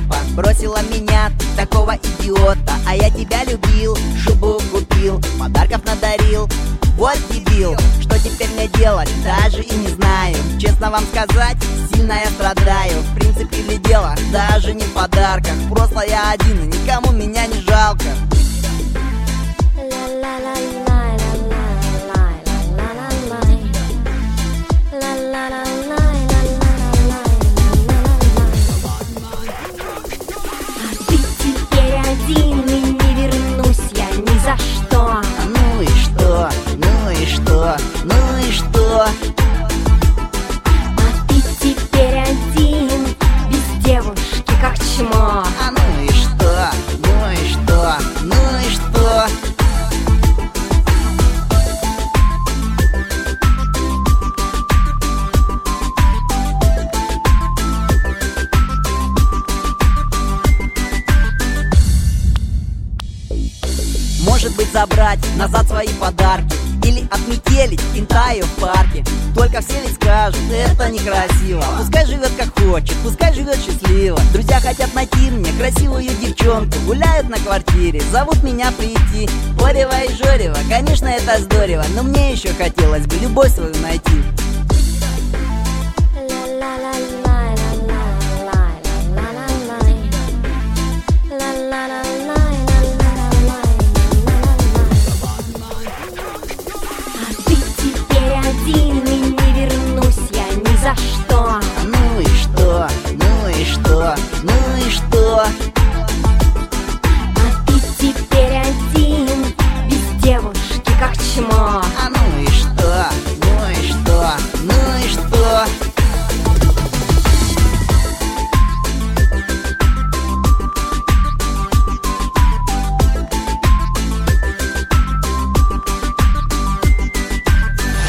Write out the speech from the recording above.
папа, бросила меня, ты такого идиота. А я тебя любил, шубу купил, подарков надарил. Вот дебил, что теперь мне делать, даже и не знаю. Честно вам сказать, сильно я страдаю. В принципе ли дело, даже не в подарках. Просто я один, и никому меня не жалко. Ты теперь один, и не вернусь я ни за что. Ну и что, ну и что, ну и что? А ты теперь один, без девушки, как чмо. А ну и что, ну и что, ну и что? Может быть, забрать назад свои подарки или отметелить интаю в парке. Только все ведь скажут, это некрасиво. Пускай живет как хочет, пускай живет счастливо. Друзья хотят найти мне красивую девчонку, гуляют на квартире, зовут меня прийти. Порева и жорева, конечно, это здорово, но мне еще хотелось бы любовь свою найти.